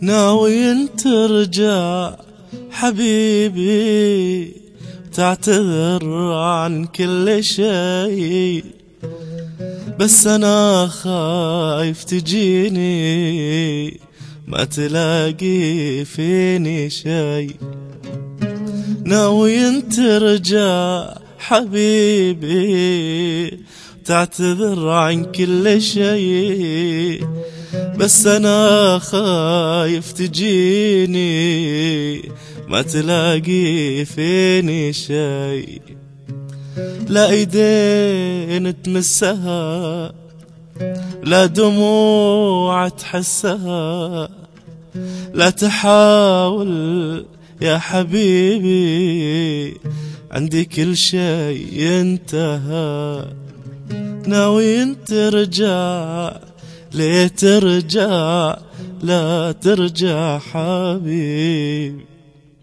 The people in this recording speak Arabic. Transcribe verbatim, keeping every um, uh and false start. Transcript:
ناوي انت ترجع حبيبي، تعتذر عن كل شيء، بس انا خايف تجيني ما تلاقي فيني شي. ناوي انت ترجع حبيبي، تعتذر عن كل شي، بس انا خايف تجيني ما تلاقي فيني شي. لا ايدين تمسها، لا دموع تحسها، لا تحاول يا حبيبي، عندي كل شي انتهى. ناوي انت ترجع، ليه ترجع؟ لا ترجع حبيبي.